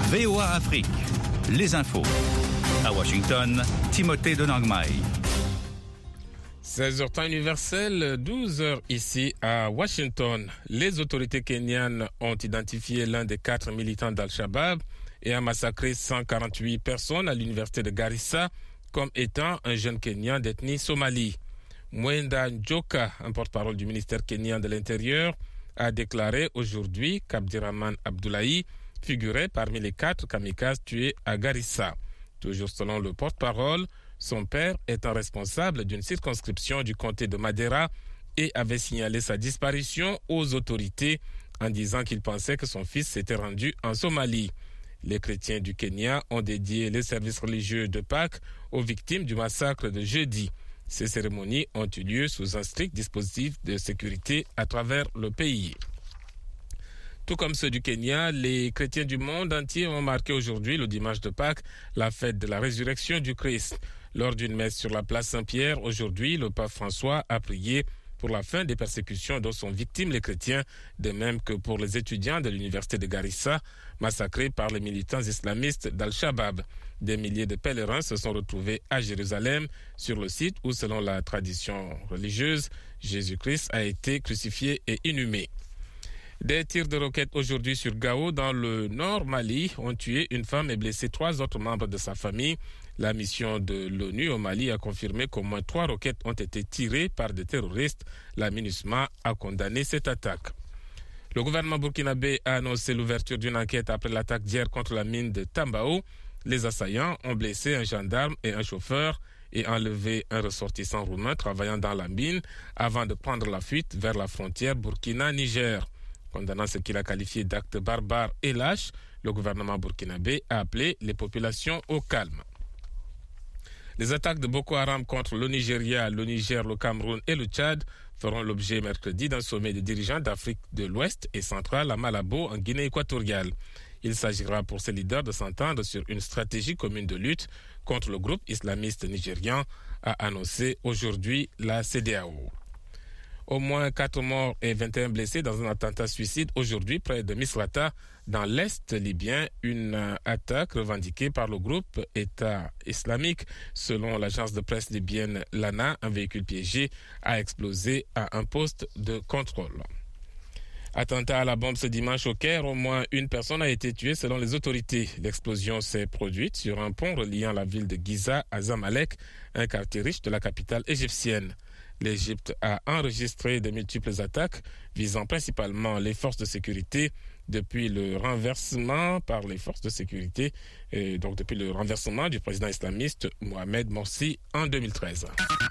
VOA Afrique, les infos. À Washington, Timothée Donangmai. 16h temps universel, 12h ici à Washington. Les autorités kenyanes ont identifié l'un des 4 militants d'Al-Shabaab et a massacré 148 personnes à l'université de Garissa comme étant un jeune Kenyan d'ethnie Somalie. Mwenda Njoka, un porte-parole du ministère kenyan de l'Intérieur, a déclaré aujourd'hui qu'Abdirahman Abdoulaye figurait parmi les 4 kamikazes tués à Garissa. Toujours selon le porte-parole, son père étant responsable d'une circonscription du comté de Madera et avait signalé sa disparition aux autorités en disant qu'il pensait que son fils s'était rendu en Somalie. Les chrétiens du Kenya ont dédié les services religieux de Pâques aux victimes du massacre de jeudi. Ces cérémonies ont eu lieu sous un strict dispositif de sécurité à travers le pays. Tout comme ceux du Kenya, les chrétiens du monde entier ont marqué aujourd'hui, le dimanche de Pâques, la fête de la résurrection du Christ. Lors d'une messe sur la place Saint-Pierre, aujourd'hui, le pape François a prié pour la fin des persécutions dont sont victimes les chrétiens, de même que pour les étudiants de l'université de Garissa, massacrés par les militants islamistes d'Al-Shabaab. Des milliers de pèlerins se sont retrouvés à Jérusalem, sur le site où, selon la tradition religieuse, Jésus-Christ a été crucifié et inhumé. Des tirs de roquettes aujourd'hui sur Gao, dans le nord Mali, ont tué une femme et blessé 3 autres membres de sa famille. La mission de l'ONU au Mali a confirmé qu'au moins 3 roquettes ont été tirées par des terroristes. La MINUSMA a condamné cette attaque. Le gouvernement burkinabé a annoncé l'ouverture d'une enquête après l'attaque d'hier contre la mine de Tambao. Les assaillants ont blessé un gendarme et un chauffeur et enlevé un ressortissant roumain travaillant dans la mine avant de prendre la fuite vers la frontière Burkina-Niger. Condamnant ce qu'il a qualifié d'acte barbare et lâche, le gouvernement burkinabé a appelé les populations au calme. Les attaques de Boko Haram contre le Nigeria, le Niger, le Cameroun et le Tchad feront l'objet mercredi d'un sommet de dirigeants d'Afrique de l'Ouest et centrale à Malabo, en Guinée équatoriale. Il s'agira pour ces leaders de s'entendre sur une stratégie commune de lutte contre le groupe islamiste nigérian, a annoncé aujourd'hui la CEDEAO. Au moins 4 morts et 21 blessés dans un attentat suicide aujourd'hui près de Misrata, dans l'Est libyen, une attaque revendiquée par le groupe État islamique. Selon l'agence de presse libyenne Lana, un véhicule piégé a explosé à un poste de contrôle. Attentat à la bombe ce dimanche au Caire, au moins une personne a été tuée selon les autorités. L'explosion s'est produite sur un pont reliant la ville de Giza à Zamalek, un quartier riche de la capitale égyptienne. L'Égypte a enregistré de multiples attaques visant principalement les forces de sécurité depuis le renversement par les forces de sécurité, depuis le renversement du président islamiste Mohamed Morsi en 2013.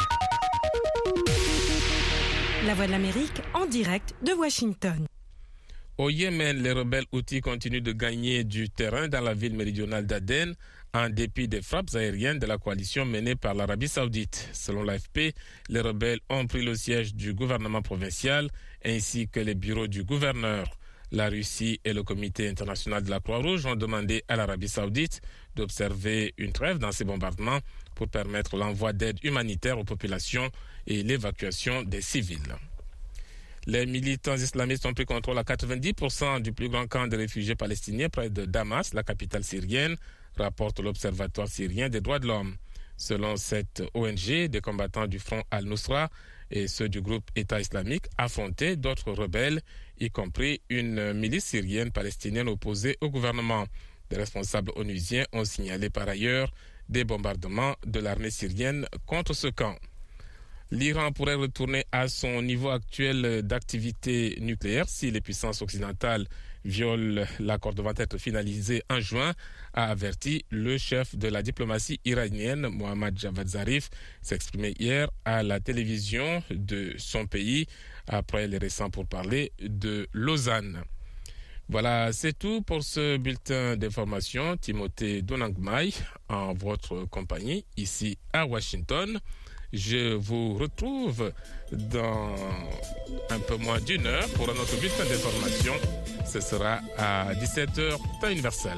La Voix de l'Amérique en direct de Washington. Au Yémen, les rebelles houthis continuent de gagner du terrain dans la ville méridionale d'Aden en dépit des frappes aériennes de la coalition menée par l'Arabie saoudite. Selon l'AFP, les rebelles ont pris le siège du gouvernement provincial ainsi que les bureaux du gouverneur. La Russie et le Comité international de la Croix-Rouge ont demandé à l'Arabie saoudite d'observer une trêve dans ces bombardements pour permettre l'envoi d'aide humanitaire aux populations et l'évacuation des civils. Les militants islamistes ont pris contrôle à 90% du plus grand camp de réfugiés palestiniens près de Damas, la capitale syrienne, rapporte l'Observatoire syrien des droits de l'homme. Selon cette ONG, des combattants du front Al-Nusra et ceux du groupe État islamique affrontaient d'autres rebelles, y compris une milice syrienne palestinienne opposée au gouvernement. Des responsables onusiens ont signalé par ailleurs des bombardements de l'armée syrienne contre ce camp. L'Iran pourrait retourner à son niveau actuel d'activité nucléaire si les puissances occidentales violent l'accord devant être finalisé en juin, a averti le chef de la diplomatie iranienne, Mohammad Javad Zarif, s'exprimait hier à la télévision de son pays après les récents pourparlers de Lausanne. Voilà, c'est tout pour ce bulletin d'information. Timothée Donangmai en votre compagnie ici à Washington. Je vous retrouve dans un peu moins d'une heure pour un autre bulletin d'information. Ce sera à 17h, temps universel.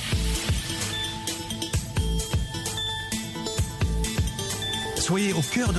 Soyez au cœur de